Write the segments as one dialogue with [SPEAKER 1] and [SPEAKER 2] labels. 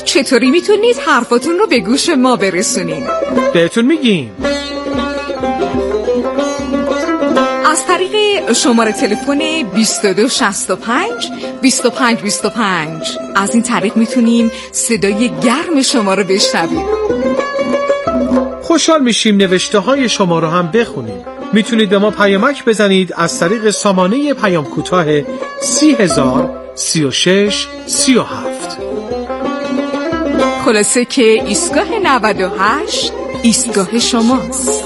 [SPEAKER 1] چطوری میتونید حرفاتون رو به گوش ما برسونید؟
[SPEAKER 2] بهتون میگیم.
[SPEAKER 1] از طریق شماره تلفن 2265 2525 از این طریق میتونیم صدای گرم شما رو بشنویم.
[SPEAKER 2] خوشحال میشیم نوشته های شما رو هم بخونیم. میتونید به ما پیامک بزنید از طریق سامانه پیام کوتاه 30,036 37.
[SPEAKER 1] خلاصه که ایستگاه 98 ایستگاه شماست.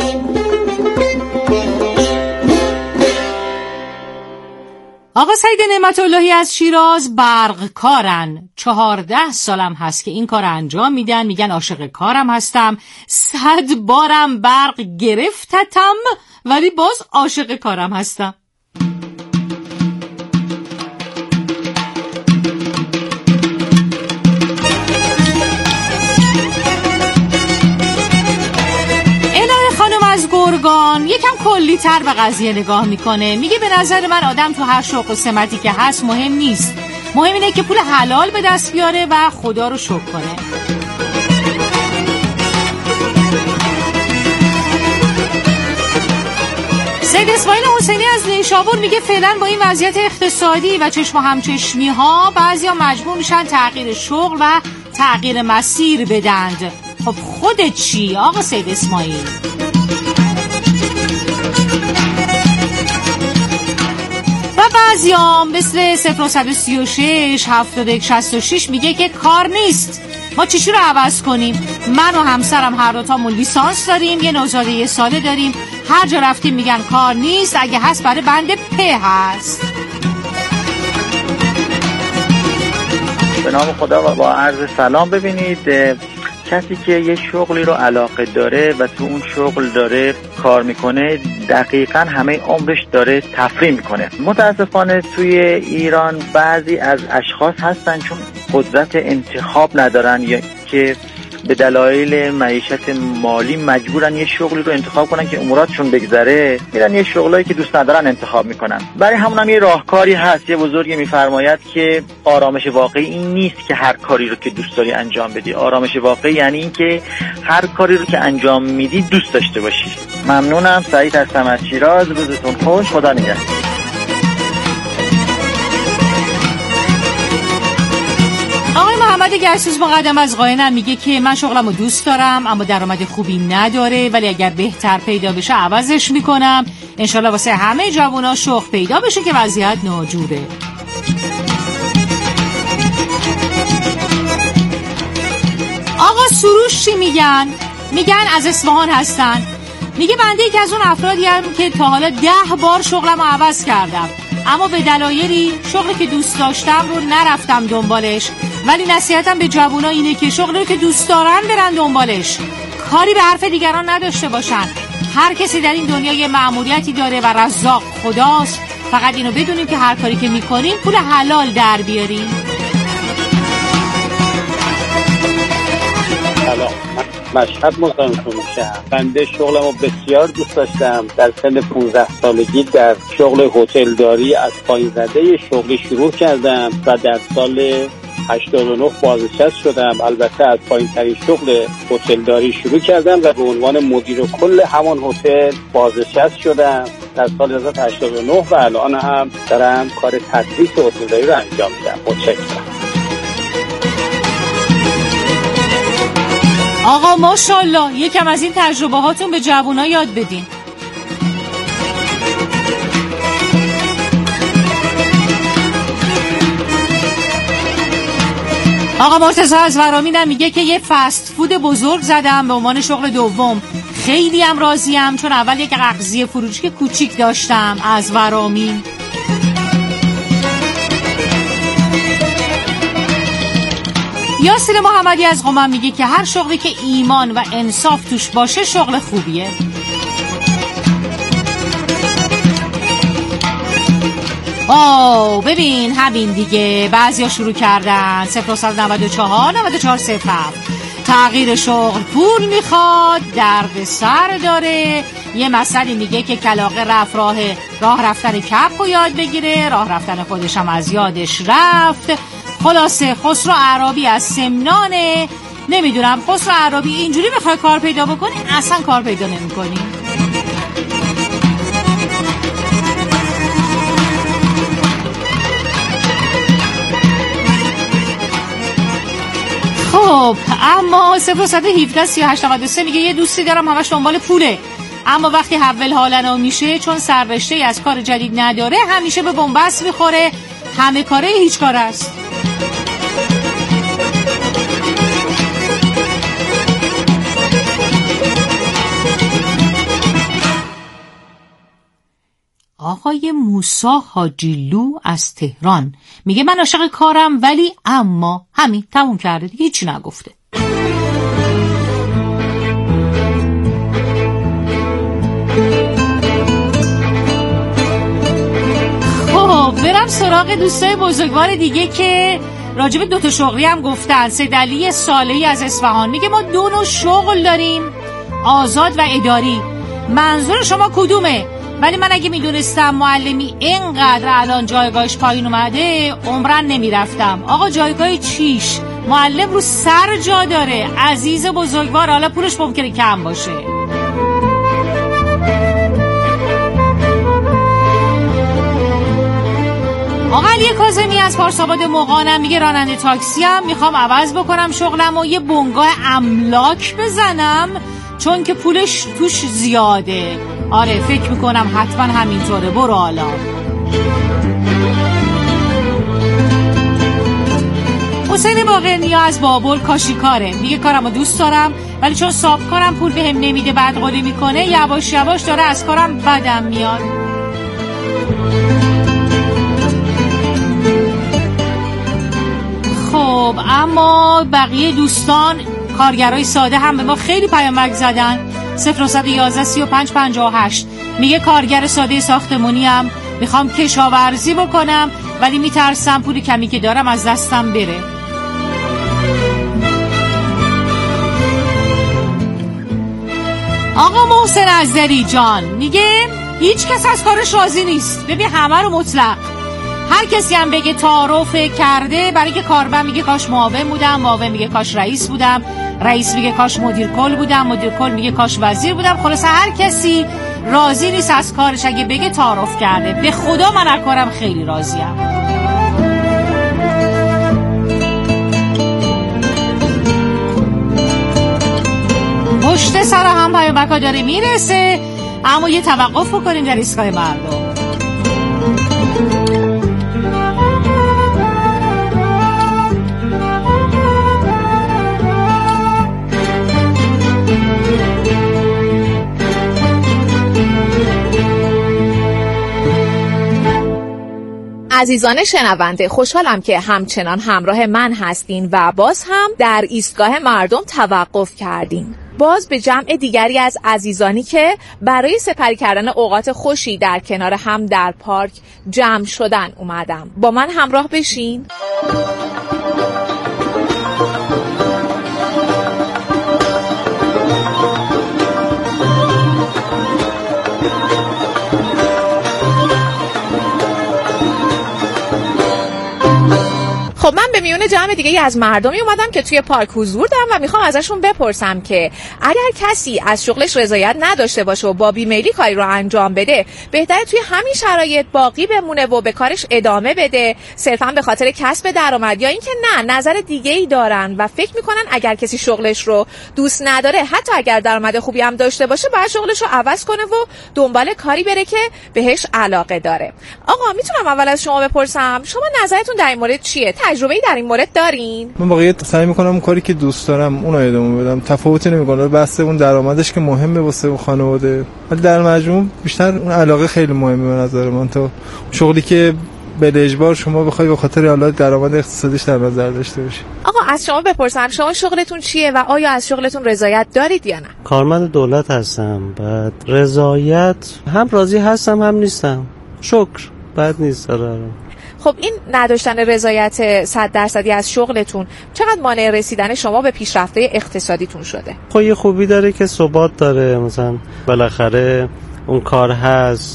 [SPEAKER 3] آقا سعید نعمت‌اللهی از شیراز برق کارن، 14 سالم هست که این کار انجام میدن. میگن عاشق کارم هستم، 100 بارم برق گرفتتم ولی باز عاشق کارم هستم. گرگان یکم کلی تر به قضیه نگاه میکنه. میگه به نظر من آدم تو هر شغل و سمتی که هست مهم نیست، مهم اینه که پول حلال به دست بیاره و خدا رو شکر کنه. سید اسماعیل حسینی از نیشابور میگه فعلا با این وضعیت اقتصادی و چشم و همچشمی ها بعضیا مجبور میشن تغییر شغل و تغییر مسیر بدند. خب خودت چی آقا سید اسماعیل؟ و بعضیام مثل 0136 7166 میگه که کار نیست، ما چیشی رو عوض کنیم؟ من و همسرم هر دو تامون لیسانس داریم، یه نوزاده 1 ساله داریم، هر جا رفتیم میگن کار نیست، اگه هست برای بند پ هست.
[SPEAKER 4] به نام خدا و با عرض سلام. ببینید کسی که یه شغلی رو علاقه داره و تو اون شغل داره کار میکنه دقیقاً همه عمرش داره تفریح میکنه. متاسفانه توی ایران بعضی از اشخاص هستن چون قدرت انتخاب ندارن یا که به دلایل معیشت مالی مجبورن یه شغلی رو انتخاب کنن که اموراتشون بگذره، میرن یه شغلایی که دوست ندارن انتخاب میکنن. برای همون هم یه راهکاری هست. یه بزرگی میفرماید که آرامش واقعی این نیست که هر کاری رو که دوست داری انجام بدی. آرامش واقعی یعنی این که هر کاری رو که انجام میدی دوست داشته باشی. ممنونم. سعید هستم از شیراز. روزتون خوش. خدا نگهدار.
[SPEAKER 3] محمد گرسوز مقدم از قاینم میگه که من شغلمو دوست دارم اما درآمد خوبی نداره، ولی اگر بهتر پیدا بشه عوضش میکنم. انشالله واسه همه جوونا شغل پیدا بشه که وضعیت ناجوره. آقا سروش چی میگن؟ میگن از اصفهان هستن. میگه بنده یکی از اون افرادی هم که تا حالا 10 بار شغلمو عوض کردم، اما به دلایلی شغلی که دوست داشتم رو نرفتم دنبالش. ولی نصیحتم به جوونا اینه که شغلی که دوست دارن برن دنبالش، کاری به حرف دیگران نداشته باشن. هر کسی در این دنیا یه مأموریتی داره و رزاق خداست. فقط اینو بدونیم که هر کاری که میکنیم پول حلال در بیاریم.
[SPEAKER 5] سلام، مشهد مزاحمتون میشم. بنده شغلمو بسیار دوست داشتم. در سن 15 سالگی در شغل هتلداری از پایین زده شغلی شروع کردم و در سال 89 بازنشسته شدم. البته از پایین‌ترین شغل هتلداری شروع کردم و به عنوان مدیر کل همان هتل بازنشسته شدم در سال 1989 و الان هم دارم کار تدریس هتلداری رو انجام میدم. متشکرم.
[SPEAKER 3] آقا ماشاءالله، یکم از این تجربه هاتون به جوونا یاد بدین. آقا مرتضی از ورامین میگه که یه فست فود بزرگ زدم به عنوان شغل دوم. خیلی هم راضیم چون اول یک اغذیه فروشی کوچیک داشتم. از ورامین. یاسر محمدی از قم میگه که هر شغلی که ایمان و انصاف توش باشه شغل خوبیه. ببین همین دیگه، بعضیا شروع کردن 094 9407. تغییر شغل پول میخواد، درد سر داره. یه مسئله میگه که کلاغه رفت راه رفتن کپ رو یاد بگیره، راه رفتن خودش هم از یادش رفت. خلاصه خسرو اعرابی از سمنانه. نمیدونم خسرو اعرابی اینجوری بخوای کار پیدا بکنی اصلا کار پیدا نمی‌کنی. خب اما 017-3893 میگه یه دوستی دارم همش دنبال پوله، اما وقتی حول حالنا میشه چون سررشته از کار جدید نداره همیشه به بنبست میخوره، همه کاره هیچ کار است. آقای موسی حاجیلو از تهران میگه من عاشق کارم ولی اما همین تموم کرده دیگه هیچی نگفته. خب برم سراغ دوستای بزرگوار دیگه که راجب 2 شغلی هم گفتن. سیدعلی صالحی از اصفهان میگه ما 2 نوع شغل داریم، آزاد و اداری. منظور شما کدومه؟ ولی من اگه میدونستم معلمی اینقدر الان جایگاهش پایین اومده عمرن نمیرفتم. آقا جایگاه چیش؟ معلم رو سر جا داره عزیز بزرگوار، حالا پولش ممکنه کم باشه. آقا علی کاظمی از پارساباد مقانم میگه راننده تاکسی هم میخوام عوض بکنم شغلم و یه بنگاه املاک بزنم چون که پولش توش زیاده. آره فکر میکنم حتما همینطوره، برو حالا. حسین باقرنیا از بابل کاشیکاره میگه کارمو دوست دارم ولی چون صاحب کارم پول بهم نمیده بدقولی میکنه یواش یواش داره از کارم بدم میاد. خب اما بقیه دوستان کارگرای ساده هم به ما خیلی پیامک زدن. 011-3558 میگه کارگر ساده ساختمونی هم میخوام کشاورزی بکنم ولی میترسم پول کمی که دارم از دستم بره. آقا محسن ازدری جان میگه هیچ کس از کارش راضی نیست. ببین همه رو مطلق، هر کسی هم بگه تعارف کرده برای که کاربر میگه کاش معاون بودم، معاون میگه کاش رئیس بودم، رئیس میگه کاش مدیر کل بودم، مدیر کل میگه کاش وزیر بودم. خلاصه هر کسی راضی نیست از کارش اگه بگه تعارف کرده. به خدا من از کارم خیلی راضیم. پشت سر هم پیامک‌ها داره میرسه، اما یه توقف بکنیم در ایستگاه مردم.
[SPEAKER 6] عزیزان شنونده، خوشحالم که همچنان همراه من هستین و باز هم در ایستگاه مردم توقف کردین. باز به جمع دیگری از عزیزانی که برای سپری کردن اوقات خوشی در کنار هم در پارک جمع شدن اومدم. با من همراه بشین. خب من به میون جمع دیگه از مردمی اومدم که توی پارک حضور دارم و میخوام ازشون بپرسم که اگر کسی از شغلش رضایت نداشته باشه و با بیمیلی کاری رو انجام بده بهتره توی همین شرایط باقی بمونه و به کارش ادامه بده صرفا به خاطر کسب درآمد، یا اینکه نه نظر دیگه‌ای دارن و فکر میکنن اگر کسی شغلش رو دوست نداره حتی اگر درآمد خوبی هم داشته باشه باید شغلش رو عوض کنه و دنبال کاری بره که بهش علاقه داره. آقا میتونم اول از شما بپرسم شما نظرتون در این مورد چیه؟ تجربه‌ای در این مورد دارین؟
[SPEAKER 7] من واقعا سعی میکنم اون کاری که دوست دارم اونو ادامه بدم، تفاوتی نمیکنه بس اون درآمدش که مهمه واسه اون خانواده، ولی در مجموع بیشتر اون علاقه خیلی مهمه به نظر من تا شغلی که به اجبار شما بخوای به خاطر حالات درآمد اقتصادیش در نظر داشته باشی.
[SPEAKER 6] آقا از شما بپرسم شما شغلتون چیه و آیا از شغلتون رضایت دارید یا نه؟
[SPEAKER 8] کارمند دولت هستم. بعد رضایت هم راضی هستم هم نیستم. شکر بد نیست داره.
[SPEAKER 6] خب این نداشتن رضایت 100% از شغلتون چقدر مانع رسیدن شما به پیشرفته اقتصادیتون شده؟
[SPEAKER 8] خب یه خوبی داره که ثبات داره، مثلا بالاخره اون کار هست،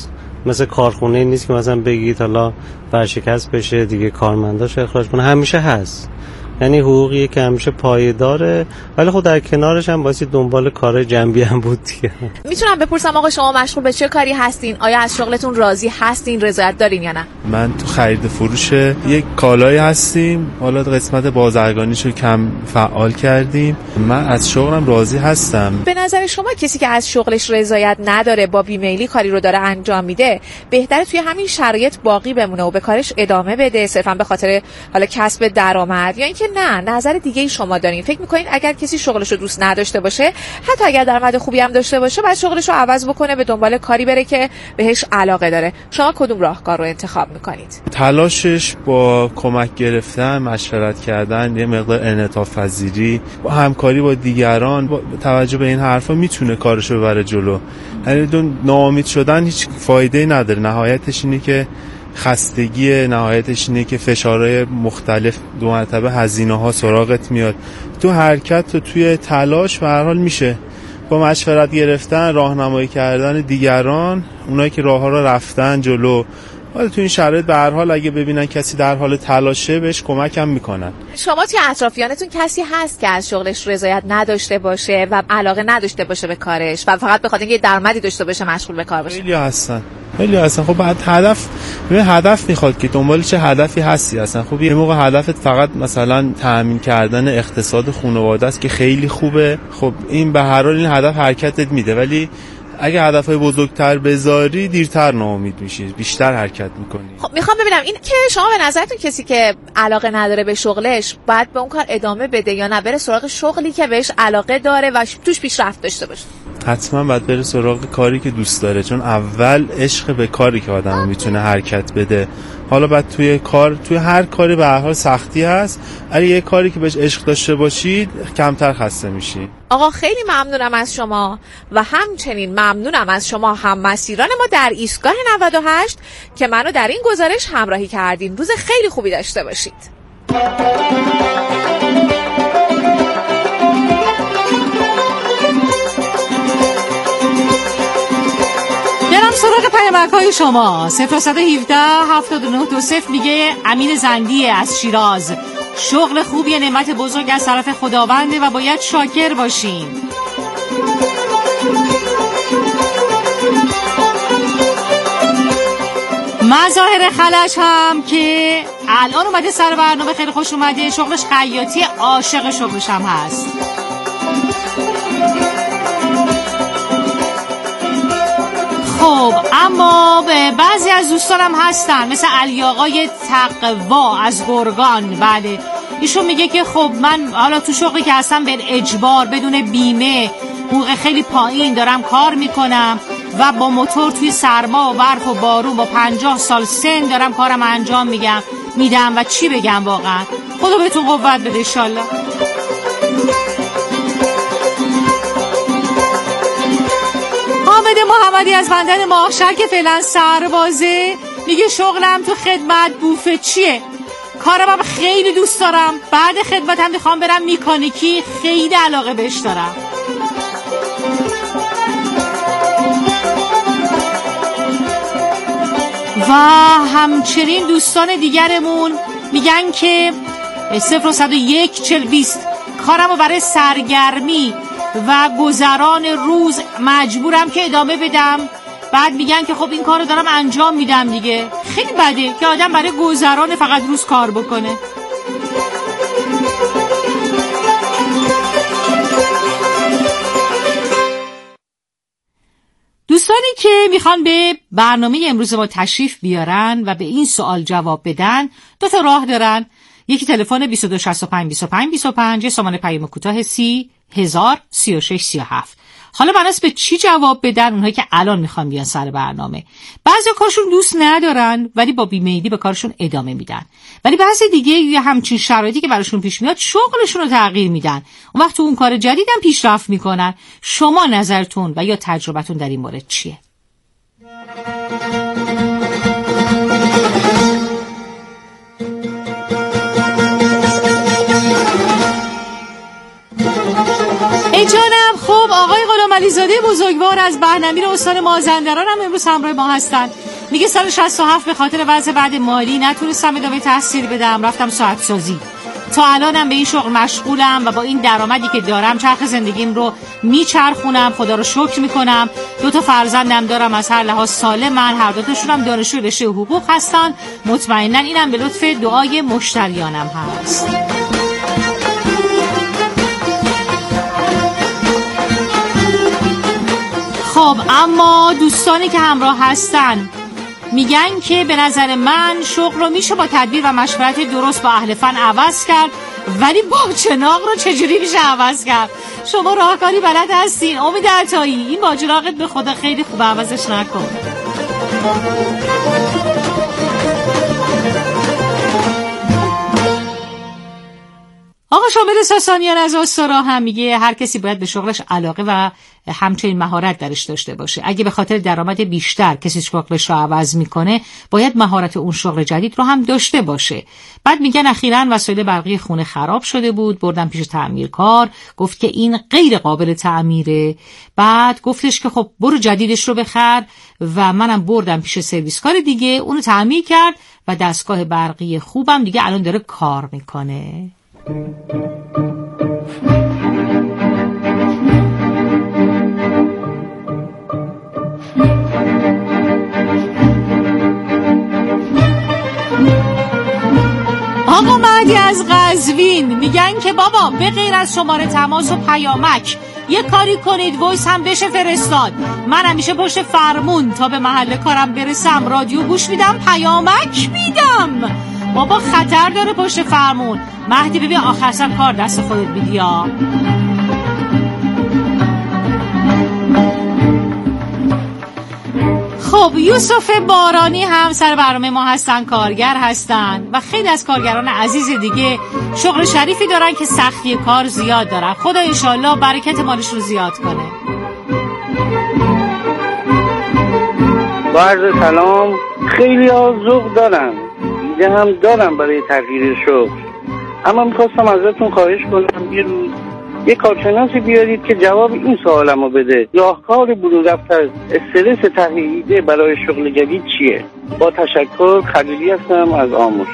[SPEAKER 8] مثل کارخونه نیست که مثلا بگید حالا ورشکست بشه دیگه کارمنداش اخراج کنه، همیشه هست. یعنی حقوقیه که همیشه پایداره، ولی خب در کنارش هم واسه دنبال کار جنبی هم بود دیگه.
[SPEAKER 6] میتونم بپرسم آقا شما مشغول به چه کاری هستین؟ آیا از شغلتون راضی هستین، رضایت دارین یا نه؟
[SPEAKER 9] من تو خرید فروش یک کالایی هستیم، حالا قسمت بازرگانیشو کم فعال کردیم. من از شغلم راضی هستم.
[SPEAKER 6] به نظر شما کسی که از شغلش رضایت نداره، با بیمیلی کاری رو داره انجام میده، بهتره توی همین شرایط باقی بمونه و به کارش ادامه بده صرفا به خاطر حالا کسب درآمد، یا اینکه نه نظر دیگه ای شما دارین؟ فکر میکنین اگر کسی شغلش رو دوست نداشته باشه، حتی اگر درآمد خوبی هم داشته باشه، بعد شغلش رو عوض بکنه، به دنبال کاری بره که بهش علاقه داره؟ شما کدوم راهکار رو انتخاب میکنید؟
[SPEAKER 9] تلاشش با کمک گرفتن، مشورت کردن، یه مقدار انعطاف پذیری، با همکاری با دیگران، با توجه به این حرفا میتونه کارش رو ببره جلو. یعنی ناامید شدن هیچ فایده‌ای نداره. نهایتش اینه که خستگی، نهایتش اینه که فشارهای مختلف، دو مرتبه هزینه‌ها سراغت میاد. تو حرکت و توی تلاش به هر حال میشه با مشورت گرفتن، راهنمایی کردن دیگران، اونایی که راه‌ها رو رفتن جلو. ولی تو این شرایط به هر حال اگه ببینن کسی در حال تلاشه، بهش کمک هم میکنن.
[SPEAKER 6] شما توی اطرافیانتون کسی هست که از شغلش رضایت نداشته باشه و علاقه نداشته باشه به کارش و فقط به خاطر اینکه درآمدی داشته باشه مشغول به کار باشه؟
[SPEAKER 9] خیلی هستن. خب بعد هدف میخواد که دنبال چه هدفی هستی اصلا. خب یه موقع هدفت فقط مثلا تامین کردن اقتصاد خانواده است که خیلی خوبه. خب این به هر حال این هدف حرکتت میده، ولی اگه هدفهای بزرگتر بذاری دیرتر ناامید میشی، بیشتر حرکت میکنی.
[SPEAKER 6] خب میخوام ببینم این که شما به نظرتون کسی که علاقه نداره به شغلش باید به اون کار ادامه بده یا نه بره سراغ شغلی که بهش علاقه داره و توش پیشرفت داشته باشه؟
[SPEAKER 9] حتما باید بره سراغ کاری که دوست داره، چون اول عشق به کاری که آدم میتونه حرکت بده. حالا بعد توی هر کاری به هر حال سختی هست، اگه یه کاری که بهش عشق داشته باشید کمتر خسته میشید.
[SPEAKER 6] آقا خیلی ممنونم از شما و همچنین ممنونم از شما هم مسیران ما در ایستگاه 98 که منو در این گزارش همراهی کردین. روز خیلی خوبی داشته باشید.
[SPEAKER 3] سراغ پیامک‌های شما 0117 7920 میگه امین زندی از شیراز: شغل خوبی نعمت بزرگ از طرف خداونده و باید شاکر باشیم. مظاهر خلج هم که الان اومده سر برنامه، خیلی خوش اومده. شغلش خیاطی، عاشق شغلش هم هست. خب اما بعضی از دوستانم هستن مثل علی آقای تقوا از گرگان. بله ایشون میگه که خب من حالا تو شغلی که هستم به اجبار، بدون بیمه، حقوق خیلی پایین دارم کار میکنم و با موتور توی سرما و برف و بارون با 50 سال سن دارم کارم انجام میدم و چی بگم واقعا. خدا بهتون قوت بده انشالله. حامد محمدی از بندر ماهشهر که فعلا سربازه میگه شغلم تو خدمت بوفه چیه، کارم هم خیلی دوست دارم، بعد خدمتم میخوام برم میکانیکی، خیلی علاقه بهش دارم. و همچنین دوستان دیگرمون میگن که 01 4020 کارم رو برای سرگرمی و گذران روز مجبورم که ادامه بدم. بعد میگن که خب این کار رو دارم انجام میدم دیگه. خیلی بده که آدم برای گذران فقط روز کار بکنه. دوستانی که میخوان به برنامه امروز ما تشریف بیارن و به این سوال جواب بدن 2 تا راه دارن. یکی تلفن 2265 سامان پیام کوتاه 30103637. حالا بناس به چی جواب بدن اونهایی که الان میخوان بیان سر برنامه؟ بعضی کارشون دوست ندارن ولی با بیمیلی به کارشون ادامه میدن، ولی بعضی دیگه یه همچین شرایطی که براشون پیش میاد شغلشون رو تغییر میدن، اون وقت تو اون کار جدیدم پیشرفت میکنن. شما نظرتون و یا تجربتون در این مورد چیه؟ ای جانم. خب آقای غلام علیزاده بزرگوار از بهنمیر استان مازندران هم امروز همراه ما هستن. میگه سال 67 به خاطر وضع بعد مالی نتونستم ادامه تحصیل بدم، رفتم ساعت سازی. تا الانم به این شغل مشغولم و با این درآمدی که دارم چرخ زندگیم رو میچرخونم. خدا رو شکر میکنم. 2 فرزندم دارم، از هر لحاظ سالمن، هر 2 تاشونم دانشجوی رشته حقوق هستن. مطمئناً اینم به لطف دعای مشتریانم هست. خب اما دوستانی که همراه هستن میگن که به نظر من شغل رو میشه با تدبیر و مشورت درست با اهل فن عوض کرد، ولی باجناق رو چجوری میشه عوض کرد؟ شما راهکاری بلد هستین. امید عطایی، این باجناقت به خدا خیلی خوب، عوضش نکن. آقا شامل ساسانیان از آستارا هم میگه هر کسی باید به شغلش علاقه و همچنین مهارت درش داشته باشه. اگه به خاطر درآمد بیشتر کسی شغلش رو عوض میکنه، باید مهارت اون شغل جدید رو هم داشته باشه. بعد میگن اخیراً وسایل برقی خونه خراب شده بود، بردم پیش تعمیرکار، گفت که این غیر قابل تعمیره. بعد گفتش که خب برو جدیدش رو بخر و منم بردم پیش سرویسکار دیگه، اونو تعمیر کرد و دستگاه برقی خوبم دیگه الان داره کار میکنه. آقا مهدی از قزوین میگن که بابا به غیر از شماره تماس و پیامک یه کاری کنید وایس هم بشه فرستاد. من همیشه پشت فرمون تا به محل کارم برسم رادیو گوش میدم، پیامک میدم. بابا خطر داره پشت فرمون. مهدی ببین آخر سر کار دست خودت میدی ها. خب یوسف بارانی هم سر برنامه ما هستن، کارگر هستن و خیلی از کارگران عزیز دیگه شغل شریفی دارن که سختی کار زیاد دارن. خدا انشالله برکت مالش رو زیاد کنه.
[SPEAKER 5] با عرض سلام. خیلی ذوق دارم، ایده هم دارم برای تغییر شغل، اما میخواستم ازتون خواهش کنم یه روز یه کارشناسی بیارید که جواب این سوالمو بده: راهکار برون رفت از استرس تغییریده برای شغل جدید چیه؟ با تشکر، خلیلی هستم از آموز.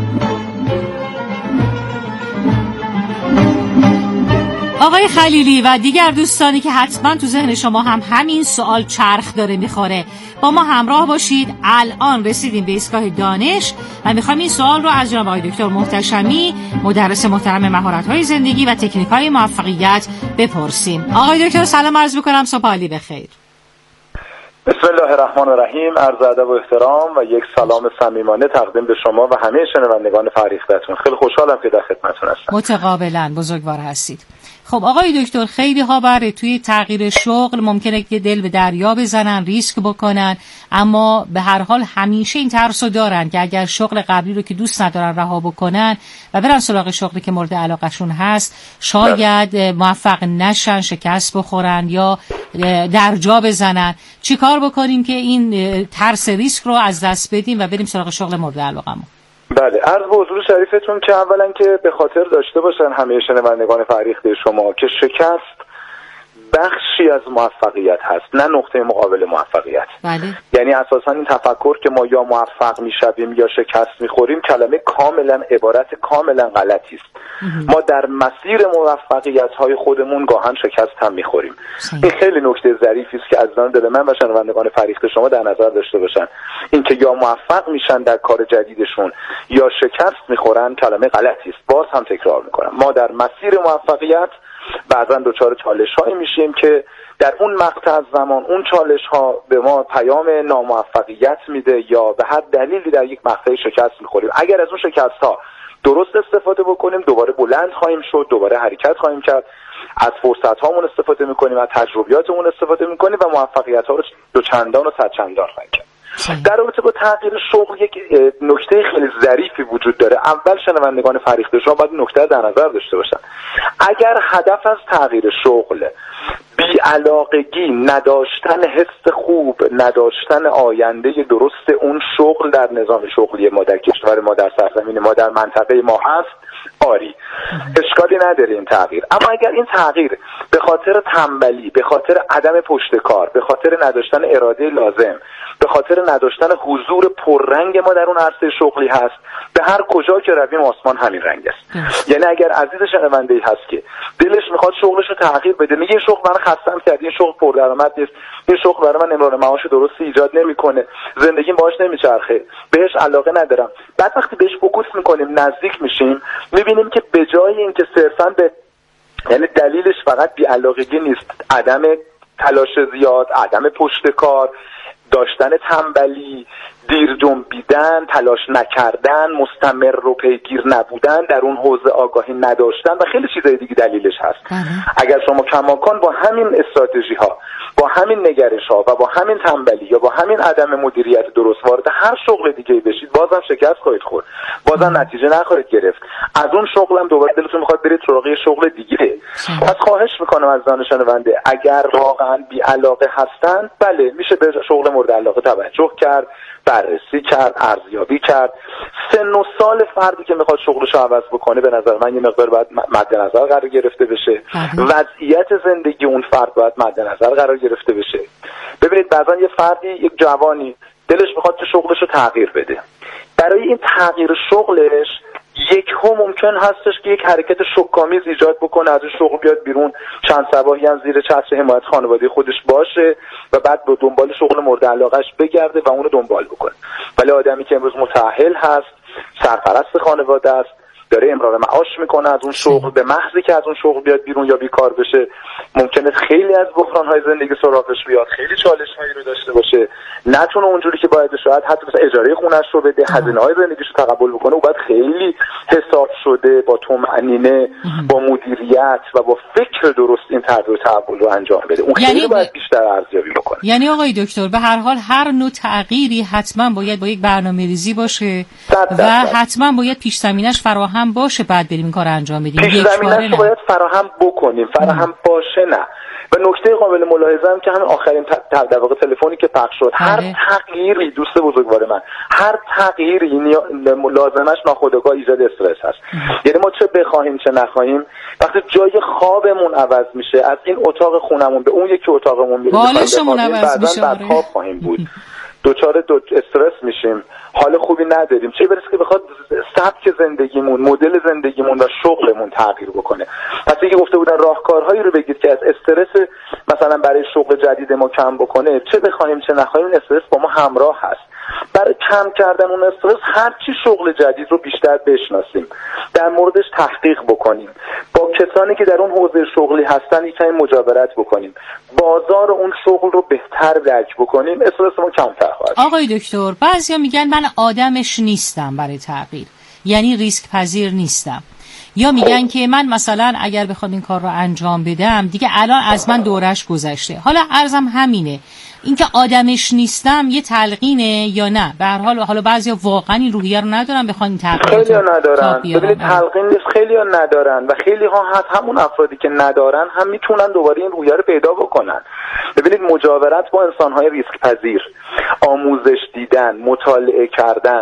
[SPEAKER 3] آقای خلیلی و دیگر دوستانی که حتما تو ذهن شما هم همین سوال چرخ داره میخوره، با ما همراه باشید. الان رسیدیم به ایستگاه دانش و میخوایم این سوال رو از جناب آقای دکتر محتشمی، مدرس محترم مهارت‌های زندگی و تکنیک‌های موفقیت بپرسیم. آقای دکتر سلام عرض می‌کنم، صبح عالی بخیر.
[SPEAKER 10] بسم الله الرحمن الرحیم. عرض ادب و احترام و یک سلام صمیمانه تقدیم به شما و همه شنوندگان فریختتون. خیلی خوشحالم که در خدمتتون هستم.
[SPEAKER 3] متقابلا، بزرگوار هستید. خب آقای دکتر، خیلی ها برای توی تغییر شغل ممکنه که دل به دریا بزنن، ریسک بکنن، اما به هر حال همیشه این ترسو دارن که اگر شغل قبلی رو که دوست ندارن رها بکنن و برن سراغ شغلی که مورد علاقشون هست، شاید موفق نشن، شکست بخورن یا درجا بزنن. چی کار بکنیم که این ترس ریسک رو از دست بدیم و بریم سراغ شغل مورد علاقمون؟
[SPEAKER 10] بله، عرض به حضور شریفتون که اولا که به خاطر داشته باشن همه شنوندگان فریخته شما که شکست بخشی از موفقیت هست، نه نقطه مقابل موفقیت.
[SPEAKER 3] بله.
[SPEAKER 10] یعنی اساسا این تفکر که ما یا موفق میشویم یا شکست میخوریم کلمه کاملا عبارت کاملا غلطی است. ما در مسیر موفقیت های خودمون گاهن شکست هم میخوریم. این خیلی نکته ظریفی است که عزیزان دل من و شنوندگان فریخته شما در نظر داشته باشن. اینکه یا موفق میشن در کار جدیدشون یا شکست میخورن کلمه غلطی است. باز هم تکرار میکنم، ما در مسیر موفقیت بعضا دچار چالش هایی میشیم که در اون مقطع از زمان اون چالش ها به ما پیام ناموفقیت میده یا به هر دلیلی در یک مقطع شکست میخوریم. اگر از اون شکست ها درست استفاده بکنیم دوباره بلند خواهیم شد، دوباره حرکت خواهیم کرد، از فرصت هامون استفاده میکنیم، از تجربیاتمون استفاده میکنیم و موفقیت ها رو دوچندان و صدچندان خواهیم کرد. در رابطه با تغییر شغل یک نکته خیلی ظریفی وجود داره. اول شنوندگان فریخته شما باید نکته در نظر داشته باشن. اگر هدف از تغییر شغل بی‌علاقگی، نداشتن حس خوب، نداشتن آینده درست اون شغل در نظام شغلی ما در کشور ما، در سرزمین ما، در منطقه ما هست، کاری، اشکالی نداره این تغییر. اما اگر این تغییر به خاطر تنبلی، به خاطر عدم پشت کار، به خاطر نداشتن اراده لازم، به خاطر نداشتن حضور پررنگ ما در اون عرصه شغلی هست، به هر کجا که رویم آسمان همین رنگ است. یعنی اگر عزیز شنونده‌ای هست که دلش میخواد شغلش رو تغییر بده، میگه این شغل من خستم کرد، این شغل پردرآمد نیست، این شغل برای من امرار معاش درستی ایجاد نمیکنه، زندگیم باهاش نمیچرخه، بهش علاقه ندارم. بعد وقتی بهش فوکوس میکنیم، نزدیک میشیم، میبینیم که به جای اینکه صرفا به یعنی دلیلش فقط بی‌علاقگی نیست، عدم تلاش زیاد، عدم پشت کار، داشتن تنبلی، دیر جنبیدن، تلاش نکردن، مستمر و پیگیر نبودن، در اون حوزه آگاهی نداشتن و خیلی چیزای دیگه دلیلش هست. اگر شما کماکان با همین استراتژی ها، با همین نگرش ها و با همین تنبلی یا با همین عدم مدیریت درست وارد هر شغل دیگه بشید، بازم شکست خواهید خورد، بازم نتیجه نخواهید گرفت. از اون شغلم دوباره دلتون میخواد برید سراغ شغل دیگه. پس خواهش میکنم از دانشجوینده اگر واقعا بی علاقه هستن، بله میشه به شغل مورد علاقه توجه کرد، بررسی کرد، ارزیابی کرد. سن و سال فردی که میخواد شغلش رو عوض بکنه به نظر من یه مقدار باید مد نظر قرار گرفته بشه. وضعیت زندگی اون فرد باید مد نظر قرار گرفته بشه. ببینید بعضا یه فردی، یک جوانی دلش میخواد که شغلش رو تغییر بده. برای این تغییر شغلش ممکن هستش که یک حرکت شوک‌آمیز ایجاد بکنه، از شغل بیاد بیرون، چند صباحی هم زیر چتر حمایت خانواده خودش باشه و بعد به دنبال شغل مورد علاقه‌اش بگرده و اونو دنبال بکنه. ولی آدمی که امروز متأهل هست، سرپرست خانواده است، داره امرار معاش میکنه از اون شغل، به محضی که از اون شغل بیاد بیرون یا بیکار بشه، ممکنه خیلی از بحران‌های زندگی سراغش بیاد، خیلی چالش‌هایی رو داشته باشه، نتونه اونجوری که باید شاید حتی مثلا اجاره خونه‌اش رو بده، هزینه‌های زندگیش رو تقبل بکنه و بعد خیلی حساب شده با طمأنینه، با مدیریت و با فکر درست این تغییر و تحول رو انجام بده. اون خیلی باید بیشتر ارزیابی بکنه.
[SPEAKER 3] یعنی آقای دکتر به هر حال هر نوع تغییری حتما باید با یک برنامه‌ریزی باشه و حتما باید پیش زمینه‌اش فراهم باشه، بعد بریم این کار انجام بدیم.
[SPEAKER 10] پیش زمینه‌اش باید فراهم بکنیم، فراهم باشه نه. و نکته قابل ملاحظه هم که همین آخرین در واقع تلفنی که پخش شد، هر تغییری دوست بزرگوار من، هر تغییری لازمش ناخودآگاه ایجاد استرس هست. یعنی ما چه بخواهیم چه نخواهیم، وقتی جای خوابمون عوض میشه، از این اتاق خونمون به اون یکی اتاقمون میریم،
[SPEAKER 3] بالشمون عوض میشه،
[SPEAKER 10] بعد خواب خواهیم بود، دوچار استرس میشیم، حال خوبی نداریم، چه برسه که بخواد سبک زندگیمون، مدل زندگیمون و شغلمون تغییر بکنه. پس اینکه گفته بودن راهکارهایی رو بگید که از استرس مثلا برای شغل جدید ما کم بکنه، چه بخوایم چه نخوایم استرس با ما همراه هست. برای کم کردن اون استرس هر چی شغل جدید رو بیشتر بشناسیم، در موردش تحقیق بکنیم، با کسانی که در اون حوزه شغلی هستن یکم مجاورت بکنیم، بازار اون شغل رو بهتر درک بکنیم، استرسمون کمتر خواهد.
[SPEAKER 3] آقای دکتر بعضیا میگن من آدمش نیستم برای تغییر، یعنی ریسک پذیر نیستم، یا میگن که من مثلا اگر بخوام این کار رو انجام بدم دیگه الان از من دورش گذشته. حالا عرضم همینه، اینکه آدمش نیستم یه تلقینه یا نه؟ به هر حال بعضیا واقعا این روحیه رو ندارن بخوان این تغییر
[SPEAKER 10] خیلی ندارن. ببینید تلقین نیست، خیلی ندارن و خیلی ها هست همون افرادی که ندارن هم میتونن دوباره این روحیه رو پیدا بکنن. ببینید مجاورت با انسان‌های ریسک پذیر، آموزش دیدن، مطالعه کردن،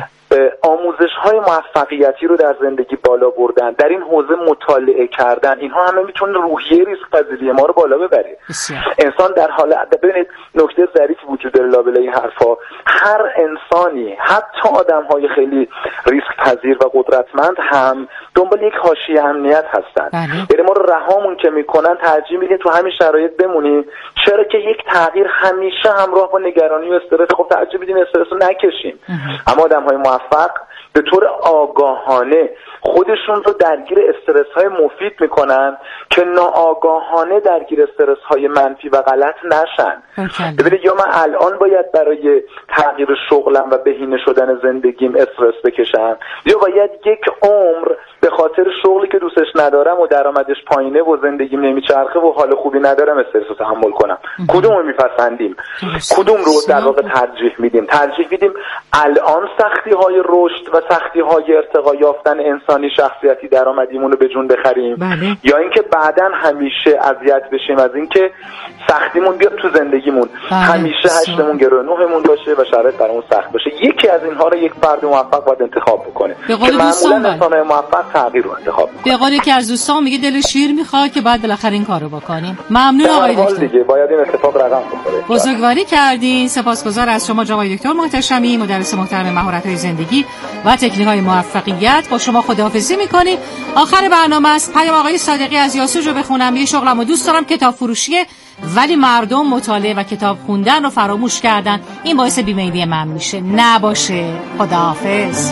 [SPEAKER 10] آموزش‌های موفقیتی رو در زندگی بالا بردن، در این حوزه مطالعه کردن، اینها همه میتونه روحیه ریسک پذیری ما رو بالا ببره. انسان در حال، ببینید نکته ظریفی وجود داره لابلای این حرفا، هر انسانی حتی آدم‌های خیلی ریسک پذیر و قدرتمند هم دنبال یک حاشیه امنیت هستن. یعنی ما رو رهامون که میکنن ترجیح میدیم تو همین شرایط بمونیم، چرا که یک تغییر همیشه همراه با نگرانی و استرس، خب ترجیح میدیم استرس رو نکشیم. اما آدم‌های موفق به طور آگاهانه خودشون رو درگیر استرس‌های مفید میکنن که ناآگاهانه درگیر استرس‌های منفی و غلط نشن. ببینید یا من الان باید برای تغییر شغلم و بهینه شدن زندگیم استرس بکشم، یا باید یک عمر به خاطر شغلی که دوستش ندارم و درآمدش پایینه و زندگیم نمیچرخه و حال خوبی ندارم استرس رو تحمل کنم. کدوم رو میپسندیم؟ کدوم رو در واقع ترجیح میدیم؟ ترجیح میدیم الان سختی‌های رشد و سختی‌های ارتقا یافتن انسان انسانی شخصیتی درآمدیمون رو به جون بخریم،
[SPEAKER 3] بله.
[SPEAKER 10] یا اینکه بعداً همیشه اذیت بشیم از اینکه سختیمون بیاد تو زندگیمون،
[SPEAKER 3] بله.
[SPEAKER 10] همیشه 8مون گرو 9مون باشه و شرایط برامون سخت باشه. یکی از اینها رو یک فرد موفق باید انتخاب بکنه که معمولا انسان‌های موفق تغییر رو انتخاب می‌کنن.
[SPEAKER 3] به قول یکی از دوستان میگه دل شیر میخواد که بعد بالاخره این کارو بکنیم. ممنون آقای دکتر.
[SPEAKER 10] دیگه باید این اتفاق رقم بخوره.
[SPEAKER 3] بزرگواری کردین. سپاسگزار از شما جناب دکتر محتشمی، مدرس محترم مهارت‌های زندگی و تکنیک‌های موفقیت. با شما خداحافظی می‌کنیم. آخر برنامه است. پیام آقای صادقی از یاسوج رو بخونم. یه شغلمو دوست دارم کتاب فروشیه، ولی مردم مطالعه و کتاب خوندن رو فراموش کردن. این باعث بیمیلی من میشه. نباشه. خداحافظ.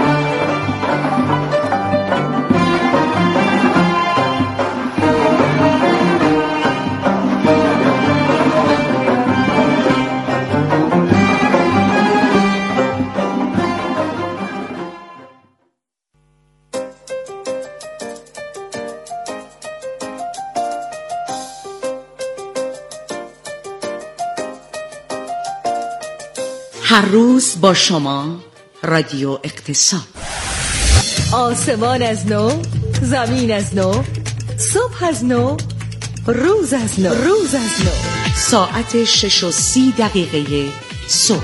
[SPEAKER 11] هر روز با شما رادیو اقتصاد.
[SPEAKER 12] آسمان از نو، زمین از نو، صبح از نو، روز از نو، روز از نو.
[SPEAKER 11] ساعت 6:30 صبح.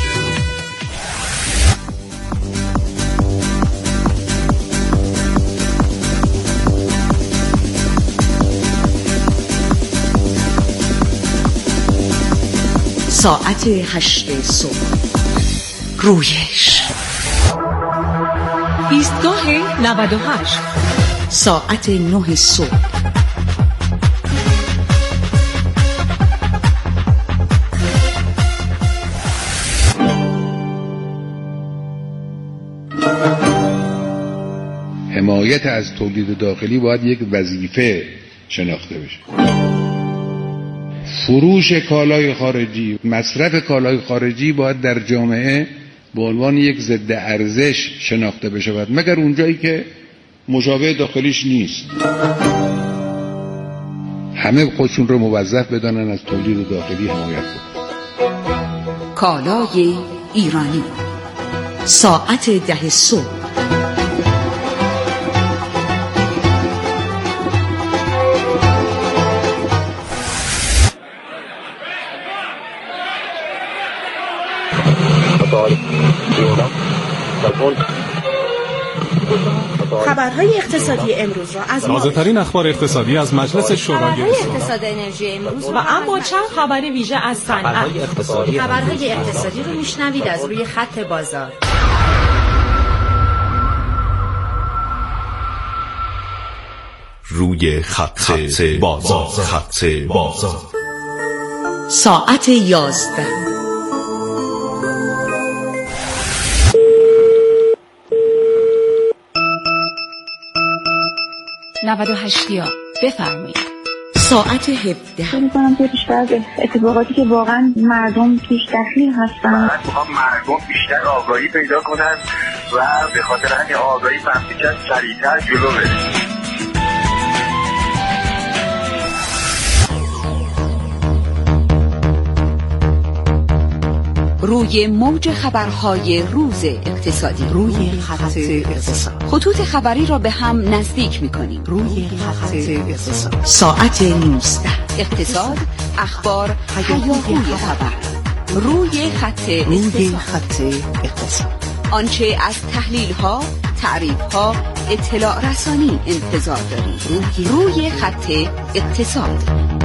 [SPEAKER 11] ساعت 8 صبح. رویش.
[SPEAKER 12] ایستگاه 98.
[SPEAKER 11] ساعت 9 صبح.
[SPEAKER 13] حمایت از تولید داخلی باید یک وظیفه شناخته بشه. فروش کالای خارجی، مصرف کالای خارجی باید در جامعه به عنوان یک ضد ارزش شناخته بشود، مگر اونجایی که مشابه داخلیش نیست. همه خودشون رو موظف بدانن از تولید داخلی حمایت کنن.
[SPEAKER 11] کالای ایرانی. ساعت 10 صبح.
[SPEAKER 14] خبرهای اقتصادی امروز را از
[SPEAKER 15] تازه‌ترین اخبار اقتصادی از مجلس شورای
[SPEAKER 14] اقتصاد انرژی امروز
[SPEAKER 12] و اما چند خبر ویژه از صنعت.
[SPEAKER 14] خبرهای اقتصادی رو میشنوید از روی خط بازار.
[SPEAKER 16] روی خط بازار. خط بازار.
[SPEAKER 11] ساعت 11.
[SPEAKER 12] بفرمایید.
[SPEAKER 11] ساعت 17.
[SPEAKER 17] می‌کنم که بیشتر از اتفاقاتی که واقعا مردم توش دخیل هستن،
[SPEAKER 18] مردم بیشتر آگاهی پیدا کنن و به خاطر همین آگاهی فهمیدن سریعتر جلو بریم.
[SPEAKER 11] روی موج خبرهای روز اقتصادی. روی خط اقتصاد. خطوط خبری را به هم نزدیک می‌کنیم. روی خط اقتصاد. ساعت 19. اقتصاد، اخبار، هیاهوی خبر. روی خط اقتصاد. آنچه از تحلیل‌ها، تعریف‌ها، اطلاع رسانی انتظار دارید. روی خط اقتصاد.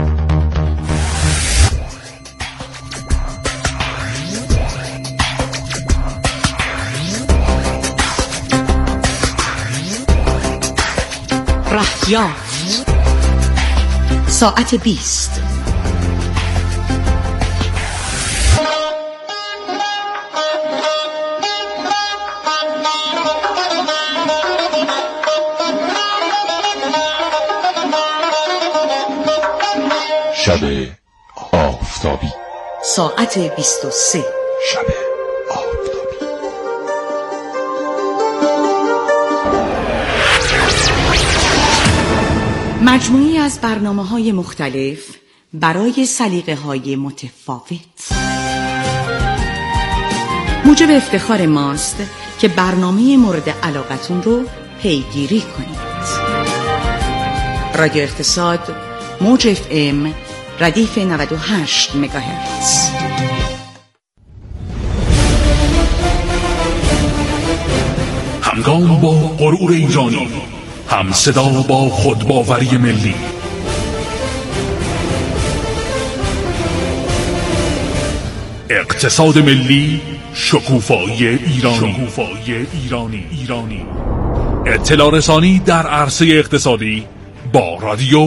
[SPEAKER 11] رهیافت. ساعت 20.
[SPEAKER 16] شب آفتابی.
[SPEAKER 11] ساعت 23.
[SPEAKER 16] شب
[SPEAKER 11] مجموعی از برنامه‌های مختلف برای سلیقه‌های متفاوت. موجب افتخار ماست که برنامه مورد علاقتون رو پیگیری کنید. رادیو اقتصاد، موج FM، ردیف 98 مگاهرتز.
[SPEAKER 16] همگام با غرور ایرانی، هم صدا با خودباوری ملی. اقتصاد ملی، شکوفایی ایرانی. اطلاع رسانی در عرصه اقتصادی با رادیو